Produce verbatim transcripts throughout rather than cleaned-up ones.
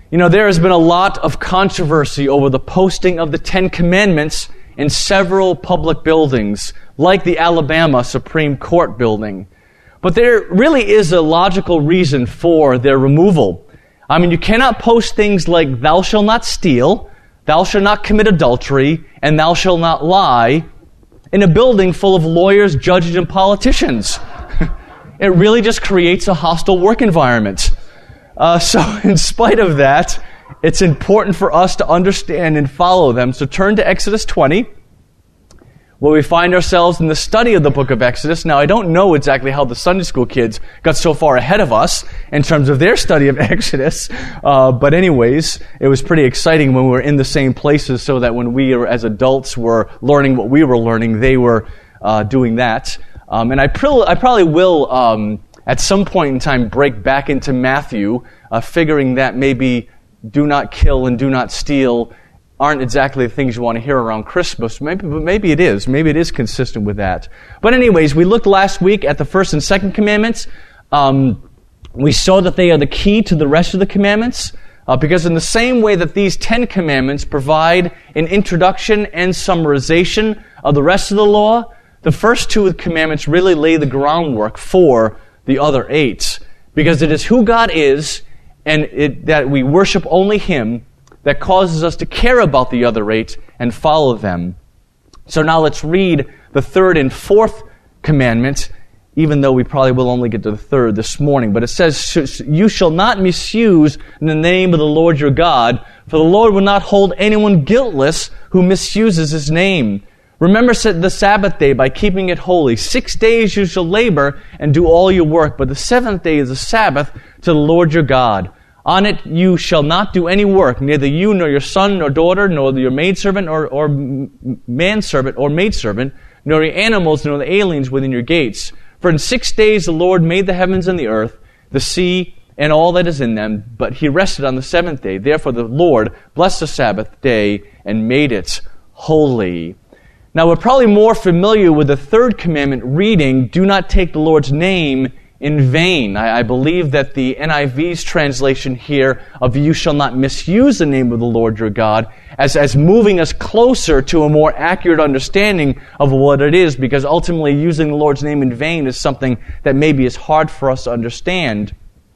You know, there has been a lot of controversy over the posting of the Ten Commandments in several public buildings, like the Alabama Supreme Court building. But there really is a logical reason for their removal. I mean, you cannot post things like, thou shalt not steal, thou shalt not commit adultery, and thou shalt not lie in a building full of lawyers, judges, and politicians. It really just creates a hostile work environment. Uh, so in spite of that, it's important for us to understand and follow them. So turn to Exodus twenty, where we find ourselves in the study of the book of Exodus. Now, I don't know exactly how the Sunday school kids got so far ahead of us in terms of their study of Exodus. Uh, but anyways, it was pretty exciting when we were in the same places so that when we, as adults, were learning what we were learning, they were uh, doing that. Um, and I, pr- I probably will... Um, at some point in time, break back into Matthew, uh, figuring that maybe do not kill and do not steal aren't exactly the things you want to hear around Christmas. Maybe, but maybe it is. Maybe it is consistent with that. But anyways, we looked last week at the first and second commandments. Um, we saw that they are the key to the rest of the commandments, uh, because in the same way that these Ten Commandments provide an introduction and summarization of the rest of the law, the first two commandments really lay the groundwork for the other eight, because it is who God is and it, that we worship only Him that causes us to care about the other eight and follow them. So now let's read the third and fourth commandment, even though we probably will only get to the third this morning. But it says, you shall not misuse the name of the Lord your God, for the Lord will not hold anyone guiltless who misuses His name. Remember the Sabbath day by keeping it holy. Six days you shall labor and do all your work, but the seventh day is a Sabbath to the Lord your God. On it you shall not do any work, neither you nor your son nor daughter, nor your maidservant or, or manservant or maidservant, nor your animals, nor the aliens within your gates. For in six days the Lord made the heavens and the earth, the sea, and all that is in them, but He rested on the seventh day. Therefore the Lord blessed the Sabbath day and made it holy. Now, we're probably more familiar with the third commandment reading, do not take the Lord's name in vain. I, I believe that the N I V's translation here of you shall not misuse the name of the Lord your God as, as moving us closer to a more accurate understanding of what it is, because ultimately using the Lord's name in vain is something that maybe is hard for us to understand.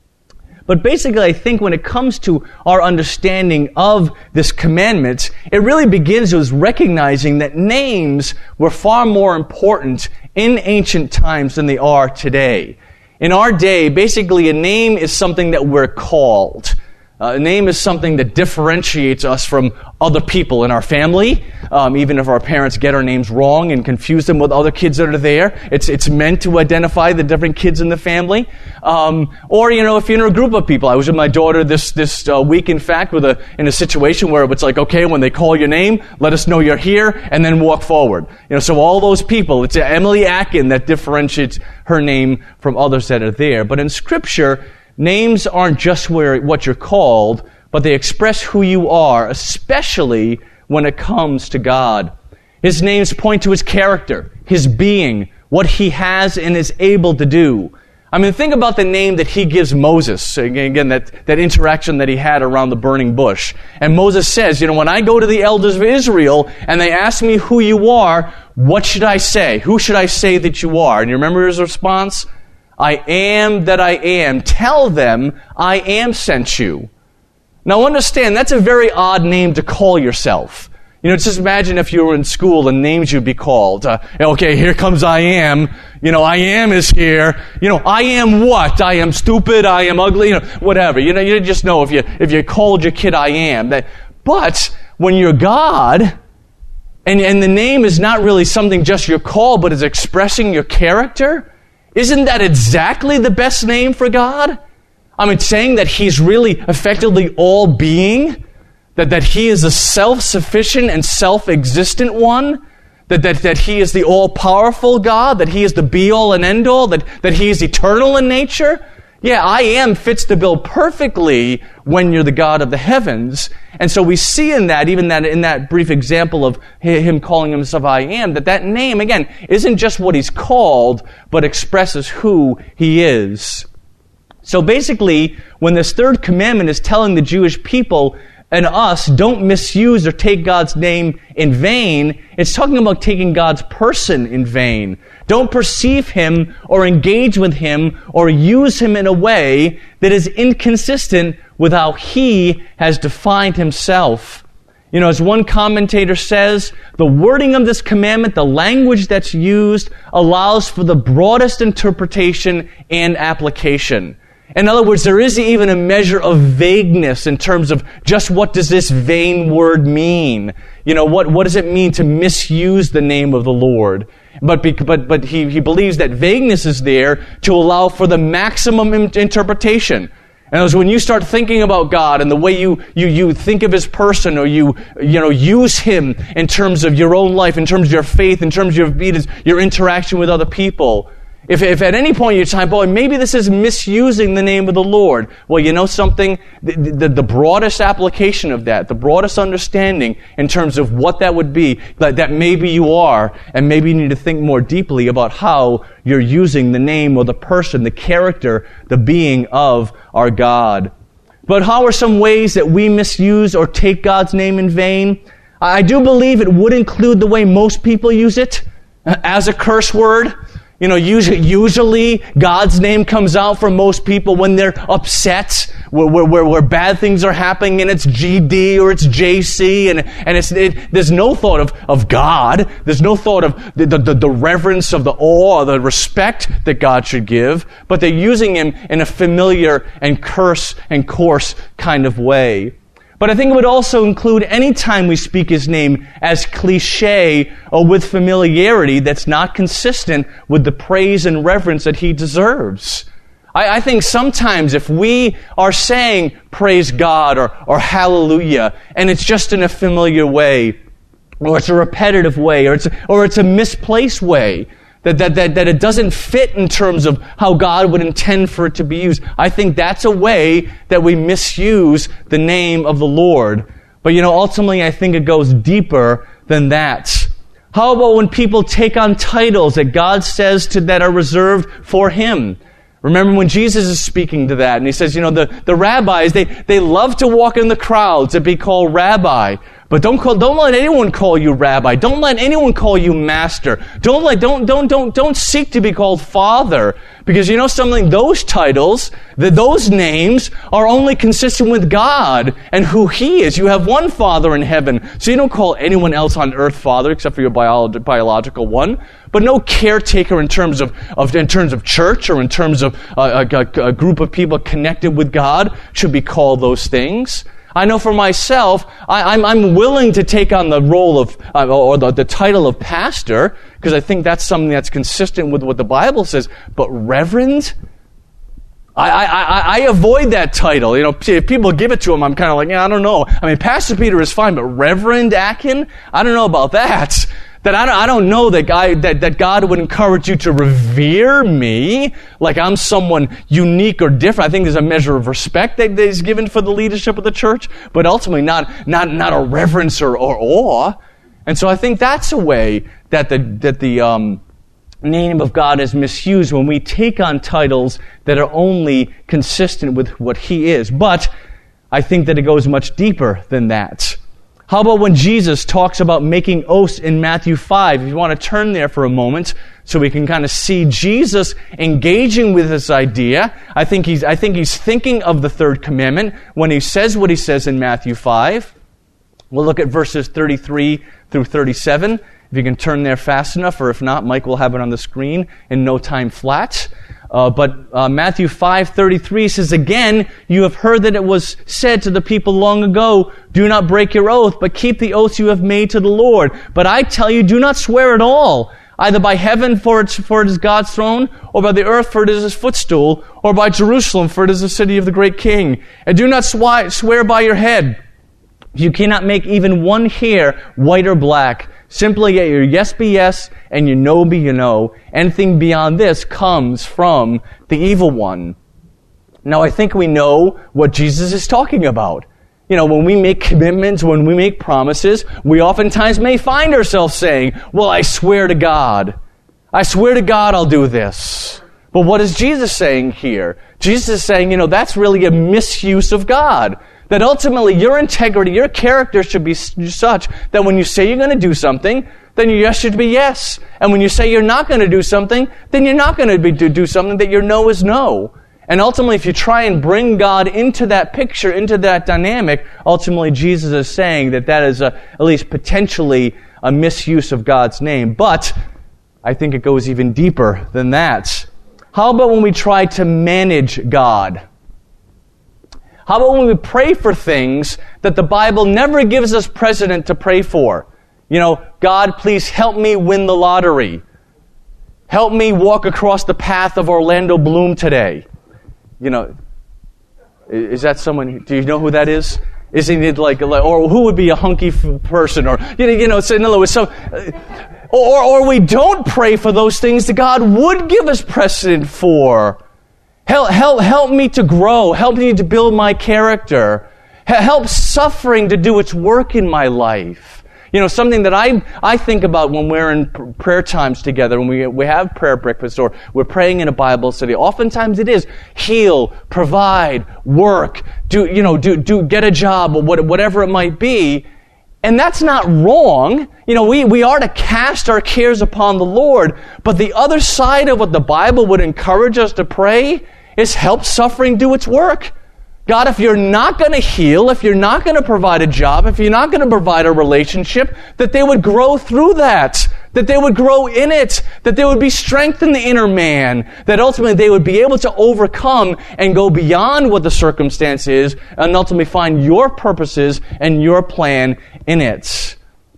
But basically, I think when it comes to our understanding of this commandment, it really begins with recognizing that names were far more important in ancient times than they are today. In our day, basically, a name is something that we're called. Uh, a name is something that differentiates us from other people in our family. Um, even if our parents get our names wrong and confuse them with other kids that are there, it's it's meant to identify the different kids in the family. Um, or you know, if you're in a group of people, I was with my daughter this this uh, week, in fact, with a in a situation where it's like, okay, when they call your name, let us know you're here, and then walk forward. You know, so all those people, it's Emily Atkin that differentiates her name from others that are there. But in Scripture, names aren't just where what you're called, but they express who you are, especially when it comes to God. His names point to His character, His being, what He has and is able to do. I mean, think about the name that He gives Moses. Again, that, that interaction that he had around the burning bush. And Moses says, you know, when I go to the elders of Israel and they ask me who you are, what should I say? Who should I say that you are? And you remember his response? I am that I am. Tell them I am sent you. Now understand, that's a very odd name to call yourself. You know, just imagine if you were in school and names you'd be called. Uh, okay, here comes I am. You know, I am is here. You know, I am what? I am stupid. I am ugly. You know, whatever. You know, you just know if you if you called your kid I am. That, but when you're God, and and the name is not really something just you're called, but is expressing your character. Isn't that exactly the best name for God? I mean, saying that He's really effectively all-being, that, that He is a self-sufficient and self-existent one, that, that, that He is the all-powerful God, that He is the be-all and end-all, that, that He is eternal in nature. Yeah, I am fits the bill perfectly when you're the God of the heavens. And so we see in that, even that in that brief example of Him calling Himself I am, that that name, again, isn't just what He's called, but expresses who He is. So basically, when this third commandment is telling the Jewish people and us, don't misuse or take God's name in vain, it's talking about taking God's person in vain. Don't perceive Him or engage with Him or use Him in a way that is inconsistent with how He has defined Himself. You know, as one commentator says, the wording of this commandment, the language that's used, allows for the broadest interpretation and application. In other words, there is even a measure of vagueness in terms of just what does this vain word mean? You know, what, what does it mean to misuse the name of the Lord? But but but he, he believes that vagueness is there to allow for the maximum interpretation. And as when you start thinking about God and the way you, you, you think of His person, or you, you know, use Him in terms of your own life, in terms of your faith, in terms of your, your interaction with other people, If, if at any point in your time, boy, maybe this is misusing the name of the Lord, well, you know something? The, the, the broadest application of that, the broadest understanding in terms of what that would be, that, that maybe you are, and maybe you need to think more deeply about how you're using the name or the person, the character, the being of our God. But how are some ways that we misuse or take God's name in vain? I do believe it would include the way most people use it, as a curse word. You know, usually, usually God's name comes out for most people when they're upset, where, where, where bad things are happening, and it's G D or it's J C, and, and it's, it, there's no thought of, of God. There's no thought of the, the, the reverence of the awe or the respect that God should give, but they're using Him in a familiar and curse and coarse kind of way. But I think it would also include any time we speak His name as cliche or with familiarity that's not consistent with the praise and reverence that He deserves. I, I think sometimes if we are saying praise God or, or hallelujah, and it's just in a familiar way, or it's a repetitive way, or it's a, or it's a misplaced way, That, that, that, that it doesn't fit in terms of how God would intend for it to be used. I think that's a way that we misuse the name of the Lord. But you know, ultimately I think it goes deeper than that. How about when people take on titles that God says to, that are reserved for Him? Remember when Jesus is speaking to that, and He says, you know, the, the rabbis, they, they love to walk in the crowds and be called rabbi. But don't call, don't let anyone call you rabbi. Don't let anyone call you master. Don't let, don't, don't, don't, don't seek to be called father. Because you know something? Those titles, the, those names are only consistent with God and who He is. You have one Father in heaven. So you don't call anyone else on earth father except for your bio, biological one. But no caretaker in terms of, of, in terms of church or in terms of a, a, a group of people connected with God should be called those things. I know for myself, I, I'm, I'm willing to take on the role of, uh, or the, the title of pastor, because I think that's something that's consistent with what the Bible says. But reverend? I, I, I, I avoid that title. You know, if people give it to him, I'm kind of like, yeah, I don't know. I mean, Pastor Peter is fine, but Reverend Atkin? I don't know about that. That I don't, I don't know that, I, that, that God would encourage you to revere me like I'm someone unique or different. I think there's a measure of respect that is given for the leadership of the church, but ultimately not, not, not a reverence or, or awe. And so I think that's a way that the, that the, um, name of God is misused when we take on titles that are only consistent with what He is. But I think that it goes much deeper than that. How about when Jesus talks about making oaths in Matthew five? If you want to turn there for a moment so we can kind of see Jesus engaging with this idea. I think he's, I think he's thinking of the third commandment when he says what he says in Matthew five. We'll look at verses thirty-three through thirty-seven. If you can turn there fast enough, or if not, Mike will have it on the screen in no time flat. Uh, but uh, Matthew five thirty-three says, "Again, you have heard that it was said to the people long ago, 'Do not break your oath, but keep the oaths you have made to the Lord.' But I tell you, do not swear at all, either by heaven, for it, for it is God's throne, or by the earth, for it is His footstool, or by Jerusalem, for it is the city of the great King. And do not swi- swear by your head. You cannot make even one hair white or black. Simply let your yes be yes, and your no be your no. Anything beyond this comes from the evil one." Now, I think we know what Jesus is talking about. You know, when we make commitments, when we make promises, we oftentimes may find ourselves saying, "Well, I swear to God. I swear to God I'll do this. But what is Jesus saying here? Jesus is saying, you know, that's really a misuse of God. That ultimately your integrity, your character should be such that when you say you're going to do something, then your yes should be yes. And when you say you're not going to do something, then you're not going to be, do, do something, that your no is no. And ultimately, if you try and bring God into that picture, into that dynamic, ultimately Jesus is saying that that is a, at least potentially a misuse of God's name. But I think it goes even deeper than that. How about when we try to manage God? How about when we pray for things that the Bible never gives us precedent to pray for? You know, God, please help me win the lottery. Help me walk across the path of Orlando Bloom today. You know, is that someone, do you know who that is? Isn't it like, or who would be a hunky person? Or, you know, you know so in other words, so, or, or we don't pray for those things that God would give us precedent for. Help, help, help me to grow. Help me to build my character. Help suffering to do its work in my life. You know, something that I I think about when we're in prayer times together, when we we have prayer breakfast or we're praying in a Bible study. Oftentimes it is heal, provide, work, do you know, do do get a job or whatever it might be. And that's not wrong. You know, we, we are to cast our cares upon the Lord. But the other side of what the Bible would encourage us to pray is help suffering do its work. God, if you're not going to heal, if you're not going to provide a job, if you're not going to provide a relationship, that they would grow through that, that they would grow in it, that they would be strengthened in the inner man, that ultimately they would be able to overcome and go beyond what the circumstance is and ultimately find your purposes and your plan in it.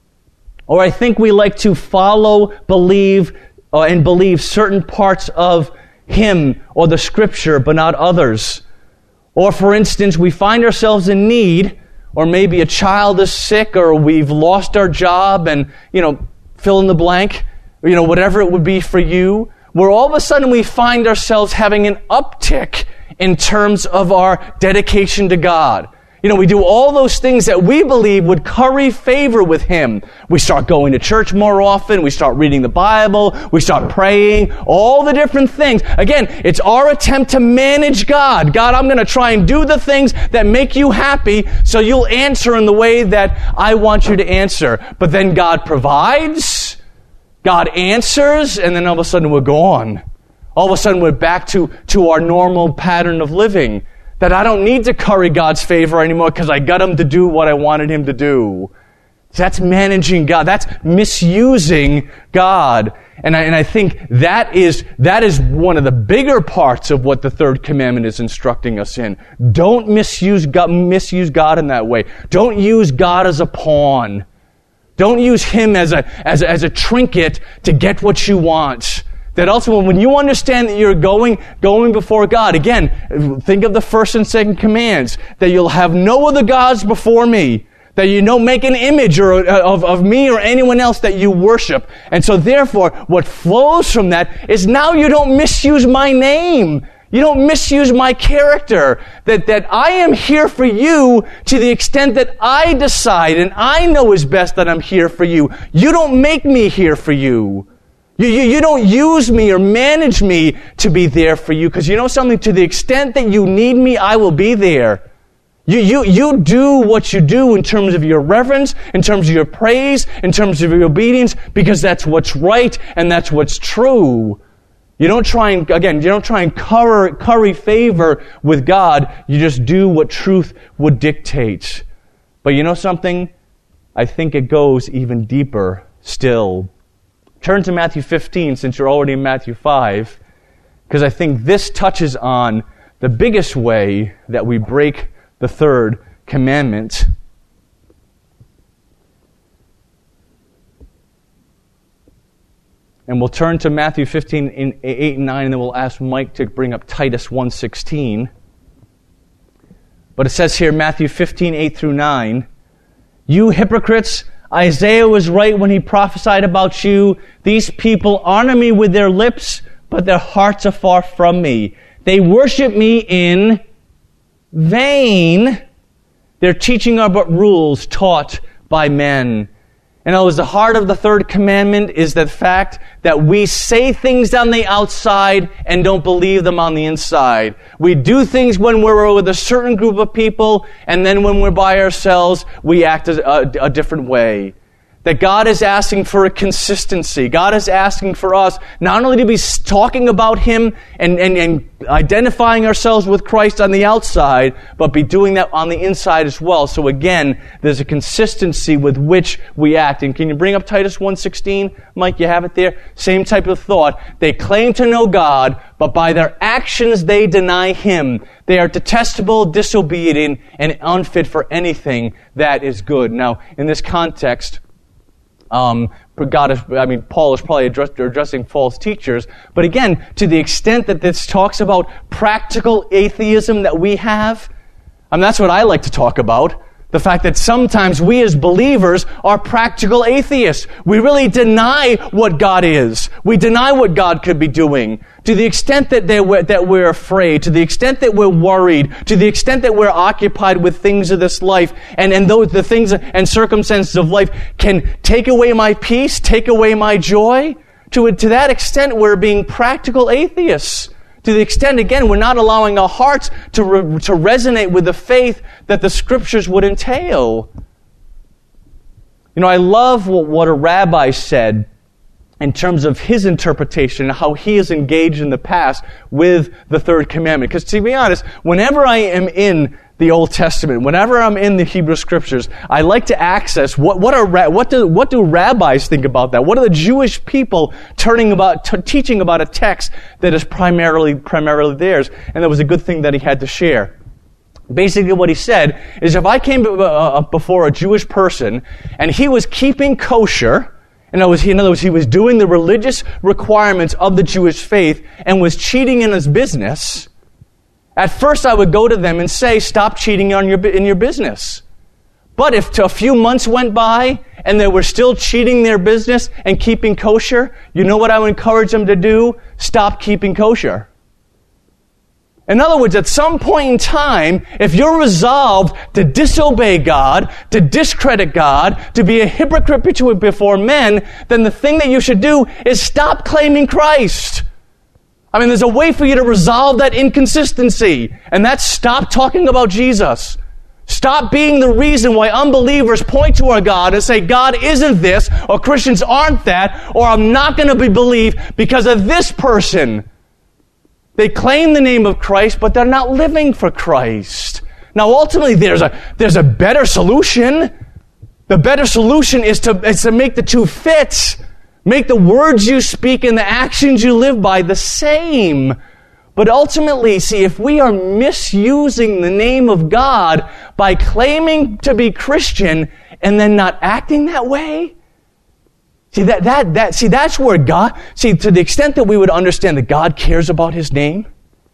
Or I think we like to follow, believe, uh, and believe certain parts of Him or the Scripture, but not others. Or, for instance, we find ourselves in need, or maybe a child is sick, or we've lost our job, and, you know, fill in the blank, or, you know, whatever it would be for you, where all of a sudden we find ourselves having an uptick in terms of our dedication to God. You know, we do all those things that we believe would curry favor with Him. We start going to church more often. We start reading the Bible. We start praying. All the different things. Again, it's our attempt to manage God. God, I'm going to try and do the things that make you happy so you'll answer in the way that I want you to answer. But then God provides. God answers. And then all of a sudden we're gone. All of a sudden we're back to, to our normal pattern of living. That I don't need to curry God's favor anymore because I got Him to do what I wanted Him to do. That's managing God. That's misusing God. And I, and I think that is, that is one of the bigger parts of what the third commandment is instructing us in. Don't misuse God, misuse God in that way. Don't use God as a pawn. Don't use Him as a, as a, as a trinket to get what you want. That ultimately, when you understand that you're going, going before God, again, think of the first and second commands, that you'll have no other gods before me, that you don't make an image or of, of me or anyone else that you worship. And so therefore, what flows from that is now you don't misuse my name. You don't misuse my character. That, that I am here for you to the extent that I decide and I know is best that I'm here for you. You don't make me here for you. You, you, you don't use me or manage me to be there for you, because you know something? To the extent that you need me, I will be there. You, you, you do what you do in terms of your reverence, in terms of your praise, in terms of your obedience, because that's what's right and that's what's true. You don't try and, again, you don't try and curry, curry favor with God. You just do what truth would dictate. But you know something? I think it goes even deeper still. Turn to Matthew fifteen, since you're already in Matthew five, because I think this touches on the biggest way that we break the third commandment. And we'll turn to Matthew fifteen, in eight and nine, and then we'll ask Mike to bring up Titus one sixteen. But it says here, Matthew fifteen, eight through nine, "You hypocrites, Isaiah was right when he prophesied about you. These people honor me with their lips, but their hearts are far from me. They worship me in vain. Their teaching are but rules taught by men." In other words, the heart of the third commandment is the fact that we say things on the outside and don't believe them on the inside. We do things when we're with a certain group of people, and then when we're by ourselves, we act a, a, a different way. That God is asking for a consistency. God is asking for us not only to be talking about Him and, and, and identifying ourselves with Christ on the outside, but be doing that on the inside as well. So again, there's a consistency with which we act. And can you bring up Titus one sixteen? Mike, you have it there? Same type of thought. They claim to know God, but by their actions they deny Him. They are detestable, disobedient, and unfit for anything that is good. Now, in this context, Um, God is, I mean, Paul is probably address, addressing false teachers. But again, to the extent that this talks about practical atheism that we have, I mean, that's what I like to talk about. The fact that sometimes we as believers are practical atheists. We really deny what God is. We deny what God could be doing. To the extent that, they were, that we're afraid, to the extent that we're worried, to the extent that we're occupied with things of this life, and, and those the things and circumstances of life can take away my peace, take away my joy. To, to that extent, we're being practical atheists. To the extent, again, we're not allowing our hearts to re, to resonate with the faith that the Scriptures would entail. You know, I love what, what a rabbi said in terms of his interpretation, how he has engaged in the past with the third commandment. Because to be honest, whenever I am in the Old Testament, whenever I'm in the Hebrew Scriptures, I like to access what what are what do what do rabbis think about that? What are the Jewish people turning about t- teaching about a text that is primarily primarily theirs? And that was a good thing that he had to share. Basically, what he said is, if I came uh, before a Jewish person and he was keeping kosher, in other words, he, in other words, he was doing the religious requirements of the Jewish faith and was cheating in his business, at first I would go to them and say, stop cheating on your, in your business. But if a few months went by and they were still cheating their business and keeping kosher, you know what I would encourage them to do? Stop keeping kosher. In other words, at some point in time, if you're resolved to disobey God, to discredit God, to be a hypocrite before men, then the thing that you should do is stop claiming Christ. I mean, there's a way for you to resolve that inconsistency, and that's stop talking about Jesus. Stop being the reason why unbelievers point to our God and say, God isn't this, or Christians aren't that, or I'm not going to be believed because of this person. They claim the name of Christ, but they're not living for Christ. Now, ultimately, there's a there's a better solution. The better solution is to is to make the two fit. Make the words you speak and the actions you live by the same. But ultimately, see, if we are misusing the name of God by claiming to be Christian and then not acting that way, see that that that see that's where God see to the extent that we would understand that God cares about His name,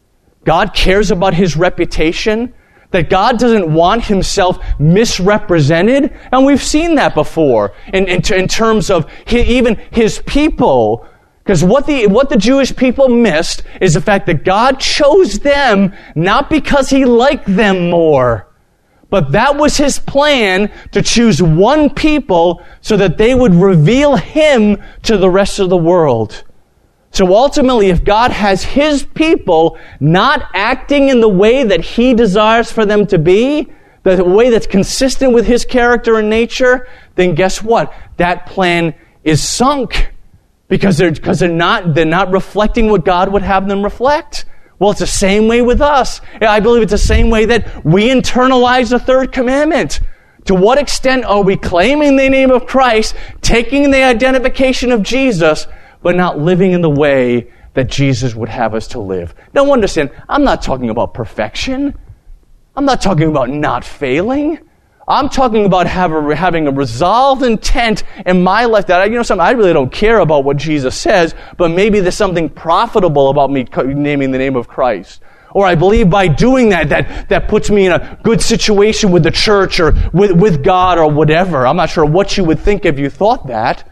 God cares about His reputation, that God doesn't want Himself misrepresented, and we've seen that before in in, in terms of his, even His people. Because what the what the Jewish people missed is the fact that God chose them not because He liked them more, but that was His plan to choose one people so that they would reveal Him to the rest of the world. So ultimately, if God has His people not acting in the way that He desires for them to be, the way that's consistent with His character and nature, then guess what? That plan is sunk. Because they're, because they're not, they're not reflecting what God would have them reflect. Well, it's the same way with us. I believe it's the same way that we internalize the third commandment. To what extent are we claiming the name of Christ, taking the identification of Jesus, but not living in the way that Jesus would have us to live? Now understand, I'm not talking about perfection. I'm not talking about not failing. I'm talking about have a, having a resolved intent in my life that, I, you know, something I really don't care about what Jesus says, but maybe there's something profitable about me naming the name of Christ. Or I believe by doing that, that, that puts me in a good situation with the church or with, with God or whatever. I'm not sure what you would think if you thought that.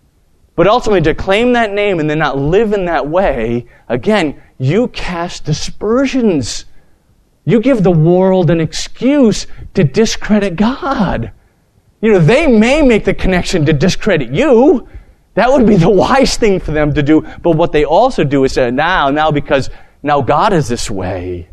But ultimately, to claim that name and then not live in that way, again, you cast dispersions. You give the world an excuse to discredit God. You know, they may make the connection to discredit you. That would be the wise thing for them to do. But what they also do is say, now, now because now God is this way.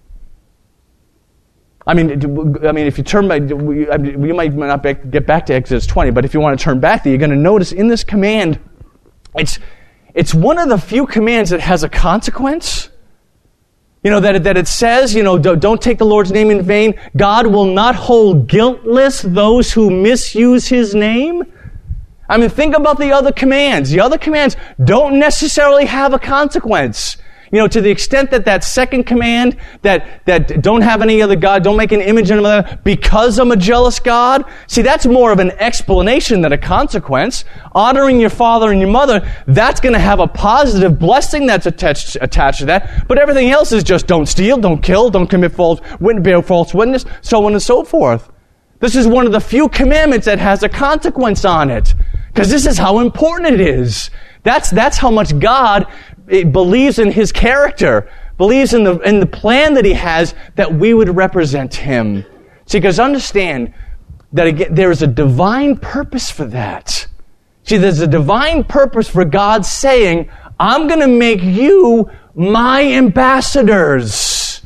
I mean, I mean, if you turn back, we might not get back to Exodus twenty, but if you want to turn back there, you're going to notice in this command, it's it's one of the few commands that has a consequence. You know, that, that it says, you know, don't, don't take the Lord's name in vain. God will not hold guiltless those who misuse His name. I mean, think about the other commands. The other commands don't necessarily have a consequence. You know, to the extent that that second command, that, that don't have any other God, don't make an image of another, because I'm a jealous God. See, that's more of an explanation than a consequence. Honoring your father and your mother, that's going to have a positive blessing that's attached, attached to that. But everything else is just don't steal, don't kill, don't commit false, bear false witness, so on and so forth. This is one of the few commandments that has a consequence on it. Because this is how important it is. That's, that's how much God believes in His character, believes in the, in the plan that He has that we would represent Him. See, because understand that again, there is a divine purpose for that. See, there's a divine purpose for God saying, I'm going to make you my ambassadors.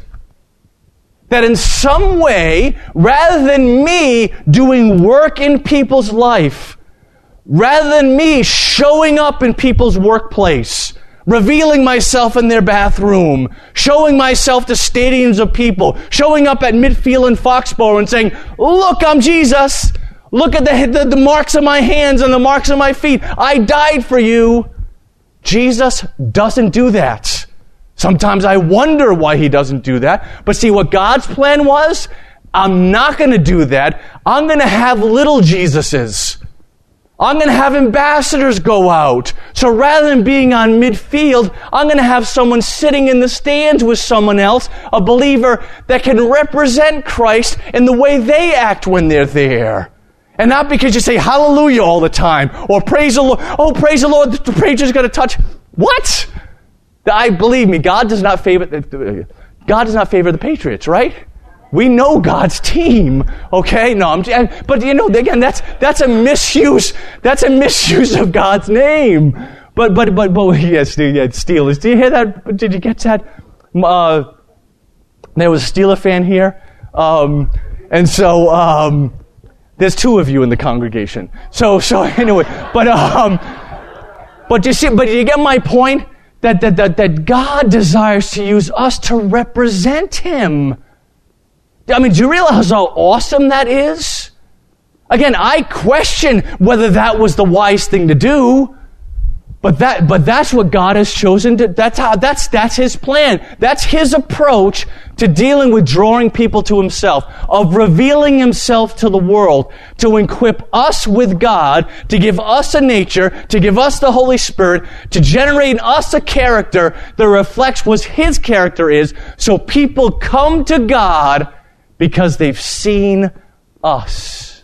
That in some way, rather than me doing work in people's life, rather than me showing up in people's workplace, revealing myself in their bathroom, showing myself to stadiums of people, showing up at Midfield and Foxborough and saying, look, I'm Jesus. Look at the, the, the marks of my hands and the marks of my feet. I died for you. Jesus doesn't do that. Sometimes I wonder why He doesn't do that. But see, what God's plan was, I'm not going to do that. I'm going to have little Jesuses. I'm going to have ambassadors go out. So rather than being on midfield, I'm going to have someone sitting in the stands with someone else, a believer that can represent Christ in the way they act when they're there. And not because you say hallelujah all the time, or praise the Lord. Oh, praise the Lord, the preacher's going to touch. What? I believe me, God does not favor, God does not favor the Patriots, right? We know God's team, okay? No, I'm, but you know, again, that's that's a misuse. That's a misuse of God's name. But but but but yes, yeah, Steelers. Do you hear that? Did you get that? Uh, there was a Steeler fan here, um, and so um, there's two of you in the congregation. So so anyway, but um, but you see, but you get my point that that that, that God desires to use us to represent Him. I mean, do you realize how awesome that is? Again, I question whether that was the wise thing to do, but that, but that's what God has chosen to, that's how, that's, that's His plan. That's His approach to dealing with drawing people to Himself, of revealing Himself to the world, to equip us with God, to give us a nature, to give us the Holy Spirit, to generate in us a character that reflects what His character is, so people come to God because they've seen us.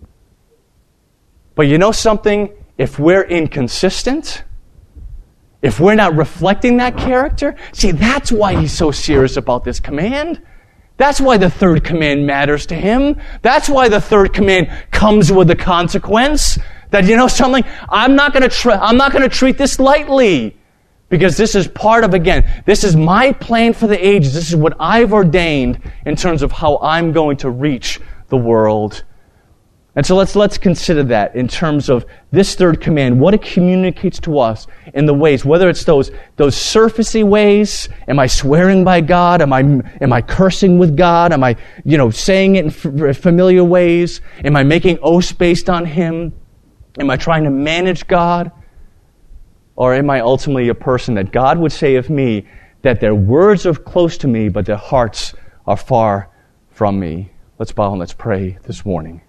But you know something? If we're inconsistent, if we're not reflecting that character, see, that's why He's so serious about this command. That's why the third command matters to Him. That's why the third command comes with a consequence. That, you know something? I'm not going to tr- I'm not going to treat this lightly. Because this is part of, again, this is my plan for the ages. This is what I've ordained in terms of how I'm going to reach the world. And so let's let's consider that in terms of this third command, what it communicates to us in the ways, whether it's those those surfacey ways. Am I swearing by God? Am I am I cursing with God? Am I, you know, saying it in f- familiar ways? Am I making oaths based on Him? Am I trying to manage God? Or am I ultimately a person that God would say of me that their words are close to me, but their hearts are far from me? Let's bow and let's pray this morning.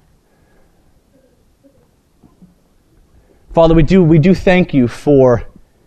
Father, we do we do thank You for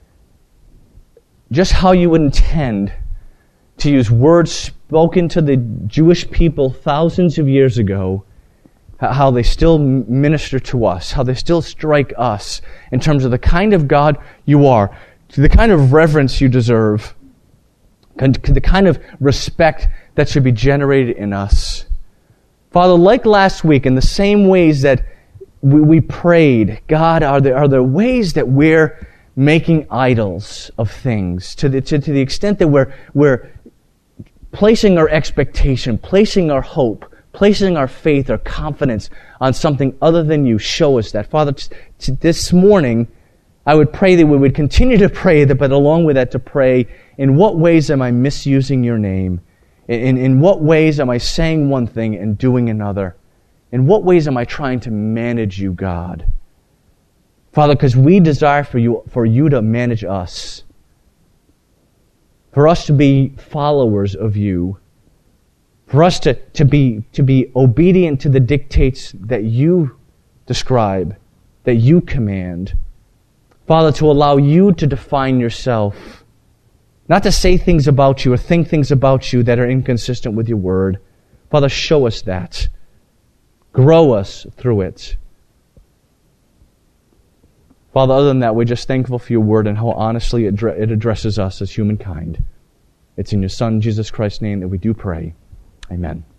just how You would intend to use words spoken to the Jewish people thousands of years ago, how they still minister to us, how they still strike us in terms of the kind of God You are, the kind of reverence You deserve, the kind of respect that should be generated in us. Father, like last week, in the same ways that we, we prayed, God, are there, are there ways that we're making idols of things to the, to, to the extent that we're, we're placing our expectation, placing our hope, placing our faith, our confidence on something other than you? Show us that. Father, t- t- this morning, I would pray that we would continue to pray, that, but along with that to pray, in what ways am I misusing your name? In, in what ways am I saying one thing and doing another? In what ways am I trying to manage you, God? Father, because we desire for you, for you to manage us, for us to be followers of you, for us to, to, be, to be obedient to the dictates that you describe, that you command. Father, to allow you to define yourself, not to say things about you or think things about you that are inconsistent with your word. Father, show us that. Grow us through it. Father, other than that, we're just thankful for your word and how honestly it addresses us as humankind. It's in your Son, Jesus Christ's name, that we do pray. Amen.